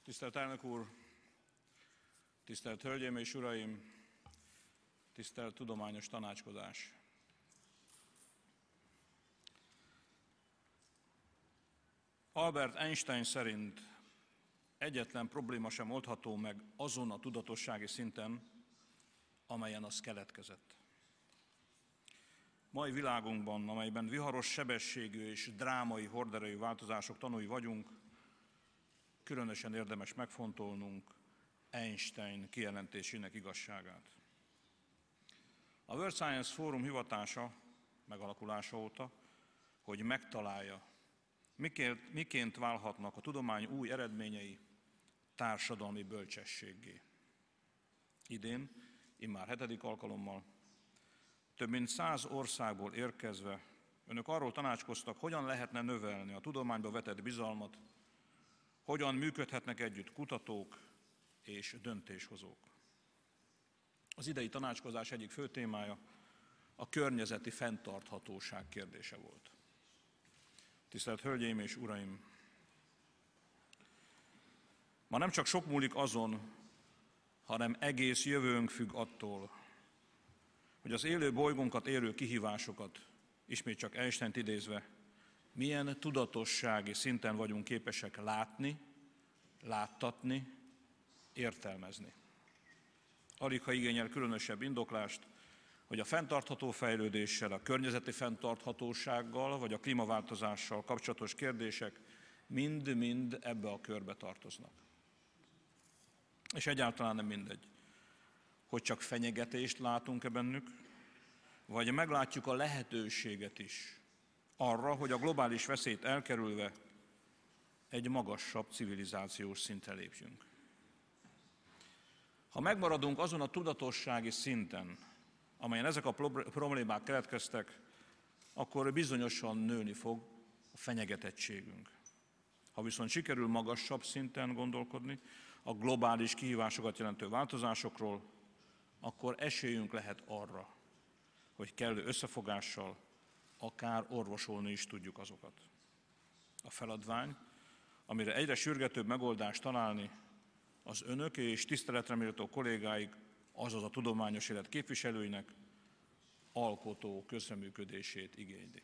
Tisztelt elnök úr, tisztelt hölgyeim és uraim, tisztelt tudományos tanácskozás! Albert Einstein szerint egyetlen probléma sem oldható meg azon a tudatossági szinten, amelyen az keletkezett. Mai világunkban, amelyben viharos sebességű és drámai horderejű változások tanúi vagyunk, különösen érdemes megfontolnunk Einstein kijelentésének igazságát. A World Science Forum hivatása megalakulása óta, hogy megtalálja, miként válhatnak a tudomány új eredményei társadalmi bölcsességgé. Idén, immár 7. alkalommal, több mint 100 országból érkezve önök arról tanácskoztak, hogyan lehetne növelni a tudományba vetett bizalmat, hogyan működhetnek együtt kutatók és döntéshozók. Az idei tanácskozás egyik fő témája a környezeti fenntarthatóság kérdése volt. Tisztelt hölgyeim és uraim! Ma nem csak sok múlik azon, hanem egész jövőnk függ attól, hogy az élő bolygónkat érő kihívásokat, ismét csak Einsteint idézve, milyen tudatossági szinten vagyunk képesek látni, láttatni, értelmezni. Aligha igényel különösebb indoklást, hogy a fenntartható fejlődéssel, a környezeti fenntarthatósággal vagy a klímaváltozással kapcsolatos kérdések mind-mind ebbe a körbe tartoznak. És egyáltalán nem mindegy, hogy csak fenyegetést látunk-e bennük, vagy meglátjuk a lehetőséget is arra, hogy a globális veszélyt elkerülve egy magasabb civilizációs szintre lépjünk. Ha megmaradunk azon a tudatossági szinten, amelyen ezek a problémák keletkeztek, akkor bizonyosan nőni fog a fenyegetettségünk. Ha viszont sikerül magasabb szinten gondolkodni a globális kihívásokat jelentő változásokról, akkor esélyünk lehet arra, hogy kellő összefogással akár orvosolni is tudjuk azokat. A feladvány, amire egyre sürgetőbb megoldást találni, az önök és tiszteletre méltó kollégáik, azaz a tudományos élet képviselőinek alkotó közreműködését igényli.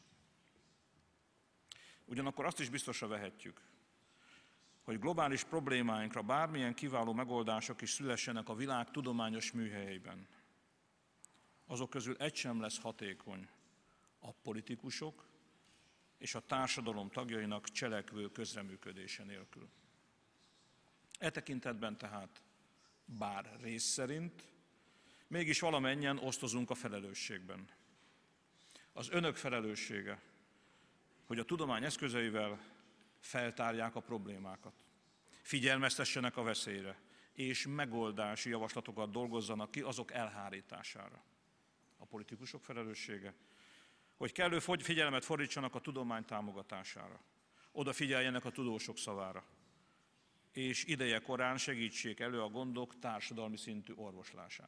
Ugyanakkor azt is biztosra vehetjük, hogy globális problémáinkra bármilyen kiváló megoldások is szülessenek a világ tudományos műhelyeiben. Azok közül egy sem lesz hatékony a politikusok és a társadalom tagjainak cselekvő közreműködése nélkül. E tekintetben tehát, bár rész szerint, mégis valamennyien osztozunk a felelősségben. Az önök felelőssége, hogy a tudomány eszközeivel feltárják a problémákat, figyelmeztessenek a veszélyre, és megoldási javaslatokat dolgozzanak ki azok elhárítására. A politikusok felelőssége, hogy kellő figyelmet fordítsanak a tudomány támogatására, odafigyeljenek a tudósok szavára, és ideje korán segítsék elő a gondok társadalmi szintű orvoslását.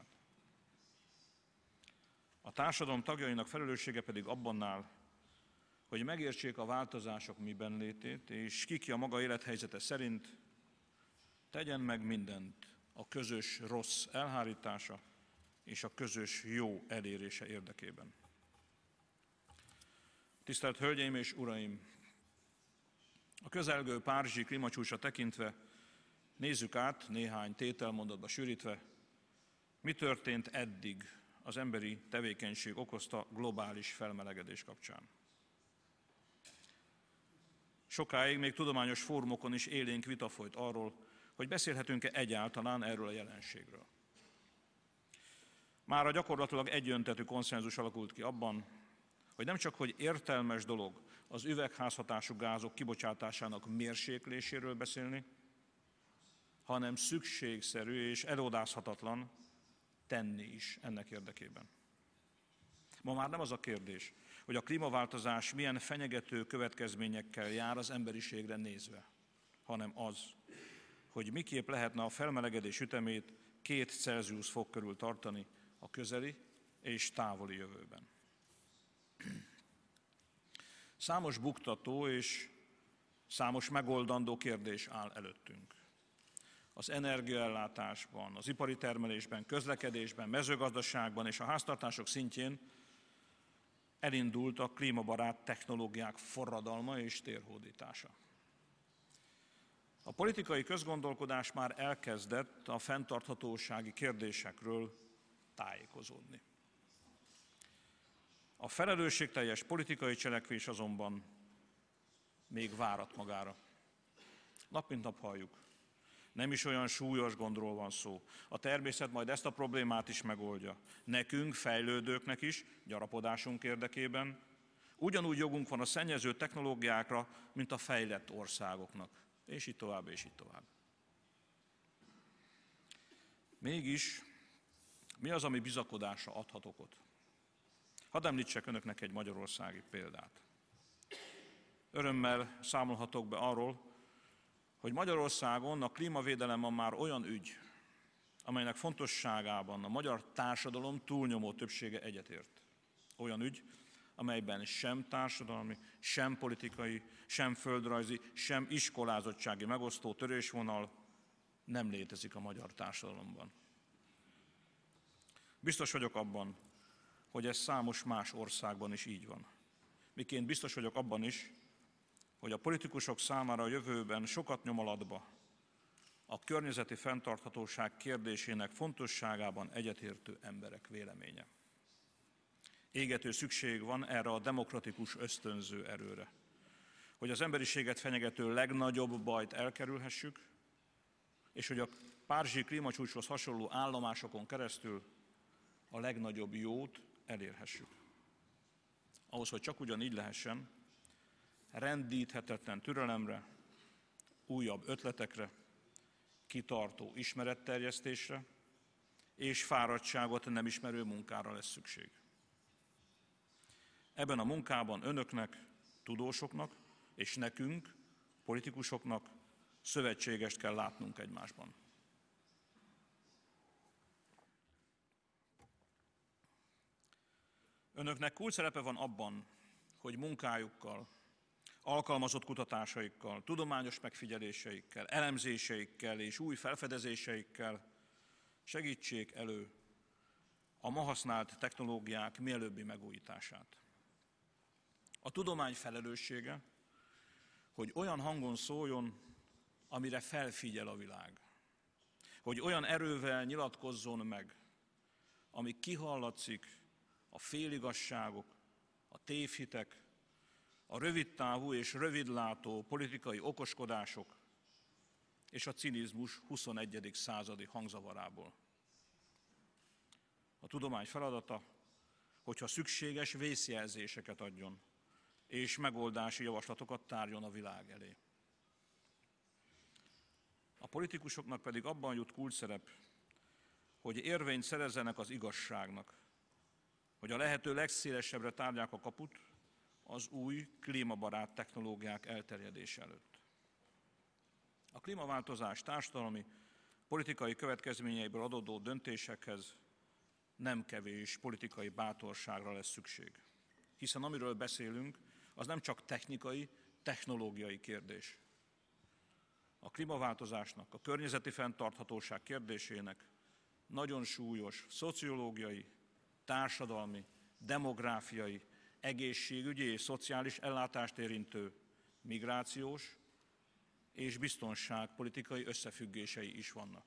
A társadalom tagjainak felelőssége pedig abban áll, hogy megértsék a változások miben létét, és ki a maga élethelyzete szerint tegyen meg mindent a közös rossz elhárítása és a közös jó elérése érdekében. Tisztelt hölgyeim és uraim! A közelgő párizsi klímacsúcsra tekintve nézzük át, néhány tételmondatba sűrítve, mi történt eddig az emberi tevékenység okozta globális felmelegedés kapcsán. Sokáig még tudományos fórumokon is élénk vita folyt arról, hogy beszélhetünk-e egyáltalán erről a jelenségről. Mára gyakorlatilag egyöntetű konszenzus alakult ki abban, hogy nem csak hogy értelmes dolog az üvegházhatású gázok kibocsátásának mérsékléséről beszélni, hanem szükségszerű és elodázhatatlan tenni is ennek érdekében. Ma már nem az a kérdés, hogy a klímaváltozás milyen fenyegető következményekkel jár az emberiségre nézve, hanem az, hogy miképp lehetne a felmelegedés ütemét 2 Celsius fok körül tartani a közeli és távoli jövőben. Számos buktató és számos megoldandó kérdés áll előttünk. az energiaellátásban, az ipari termelésben, közlekedésben, mezőgazdaságban és a háztartások szintjén elindult a klímabarát technológiák forradalma és térhódítása. A politikai közgondolkodás már elkezdett a fenntarthatósági kérdésekről tájékozódni. A felelősségteljes politikai cselekvés azonban még várat magára. Nap mint nap halljuk. Nem is olyan súlyos gondról van szó. A természet majd ezt a problémát is megoldja. Nekünk, fejlődőknek is, gyarapodásunk érdekében, ugyanúgy jogunk van a szennyező technológiákra, mint a fejlett országoknak. És így tovább, és így tovább. Mégis, mi az, ami bizakodásra adhat okot? Hadd említsek önöknek egy magyarországi példát. Örömmel számolhatok be arról, hogy Magyarországon a klímavédelem ma már olyan ügy, amelynek fontosságában a magyar társadalom túlnyomó többsége egyetért. Olyan ügy, amelyben sem társadalmi, sem politikai, sem földrajzi, sem iskolázottsági megosztó törésvonal nem létezik a magyar társadalomban. Biztos vagyok abban, hogy ez számos más országban is így van. Miként biztos vagyok abban is, hogy a politikusok számára a jövőben sokat nyom alatba a környezeti fenntarthatóság kérdésének fontosságában egyetértő emberek véleménye. Égető szükség van erre a demokratikus ösztönző erőre, hogy az emberiséget fenyegető legnagyobb bajt elkerülhessük, és hogy a párizsi klímacsúcshoz hasonló állomásokon keresztül a legnagyobb jót elérhessük. Ahhoz, hogy csak ugyanígy lehessen, rendíthetetlen türelemre, újabb ötletekre, kitartó ismeretterjesztésre és fáradtságot nem ismerő munkára lesz szükség. Ebben a munkában önöknek, tudósoknak és nekünk, politikusoknak szövetségest kell látnunk egymásban. Önöknek kulcsszerepe van abban, hogy munkájukkal, alkalmazott kutatásaikkal, tudományos megfigyeléseikkel, elemzéseikkel és új felfedezéseikkel segítsék elő a ma használt technológiák mielőbbi megújítását. A tudomány felelőssége, hogy olyan hangon szóljon, amire felfigyel a világ. Hogy olyan erővel nyilatkozzon meg, ami kihallatszik a féligasságok, a tévhitek, a rövidtávú és rövidlátó politikai okoskodások és a cinizmus 21. századi hangzavarából. A tudomány feladata, hogyha szükséges, vészjelzéseket adjon, és megoldási javaslatokat tárjon a világ elé. A politikusoknak pedig abban jut kulcsszerep, hogy érvényt szerezzenek az igazságnak, hogy a lehető legszélesebbre tárják a kaput az új klímabarát technológiák elterjedése előtt. A klímaváltozás társadalmi, politikai következményeiből adódó döntésekhez nem kevés politikai bátorságra lesz szükség. Hiszen amiről beszélünk, az nem csak technikai, technológiai kérdés. A klímaváltozásnak, a környezeti fenntarthatóság kérdésének nagyon súlyos szociológiai, társadalmi, demográfiai, egészségügyi és szociális ellátást érintő migrációs és biztonságpolitikai összefüggései is vannak.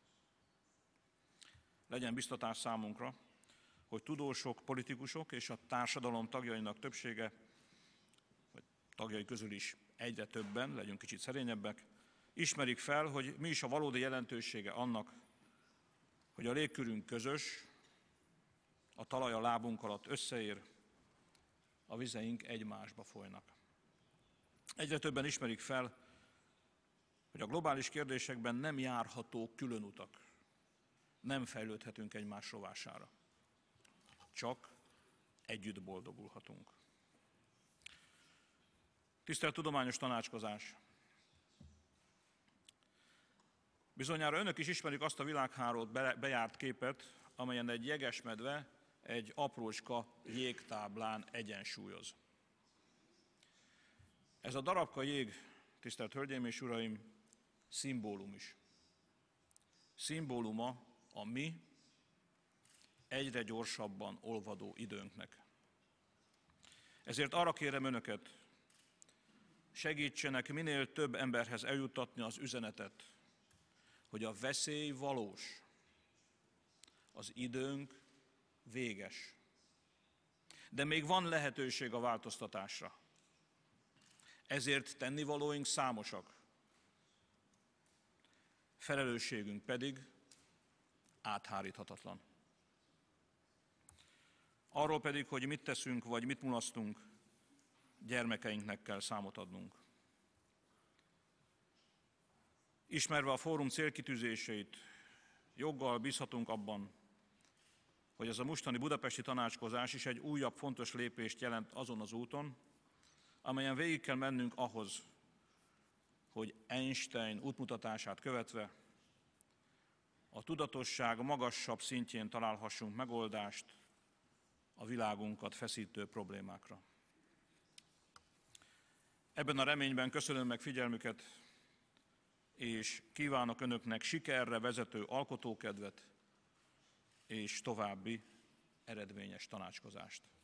Legyen biztatás számunkra, hogy tudósok, politikusok és a társadalom tagjainak többsége, vagy tagjai közül is egyre többen, legyünk kicsit szerényebbek, ismerik fel, hogy mi is a valódi jelentősége annak, hogy a légkörünk közös, a talaj a lábunk alatt összeér, a vizeink egymásba folynak. Egyre többen ismerik fel, hogy a globális kérdésekben nem járható külön utak, nem fejlődhetünk egymás rovására. Csak együtt boldogulhatunk. Tisztelt tudományos tanácskozás! Bizonyára önök is ismerik azt a világhálót bejárt képet, amelyen egy jegesmedve egy aprócska jégtáblán egyensúlyoz. Ez a darabka jég, tisztelt Hölgyeim és Uraim, szimbólum is. szimbóluma a mi egyre gyorsabban olvadó időnknek. Ezért arra kérem önöket, segítsenek minél több emberhez eljuttatni az üzenetet, hogy a veszély valós, az időnk véges, de még van lehetőség a változtatásra. Ezért tennivalóink számosak, felelősségünk pedig átháríthatatlan. Arról pedig, hogy mit teszünk, vagy mit mulasztunk, gyermekeinknek kell számot adnunk. Ismerve a fórum célkitűzéseit, joggal bízhatunk abban, hogy ez a mostani budapesti tanácskozás is egy újabb fontos lépést jelent azon az úton, amelyen végig kell mennünk ahhoz, hogy Einstein útmutatását követve a tudatosság magasabb szintjén találhassunk megoldást a világunkat feszítő problémákra. Ebben a reményben köszönöm meg figyelmüket, és kívánok önöknek sikerre vezető alkotókedvet és további eredményes tanácskozást.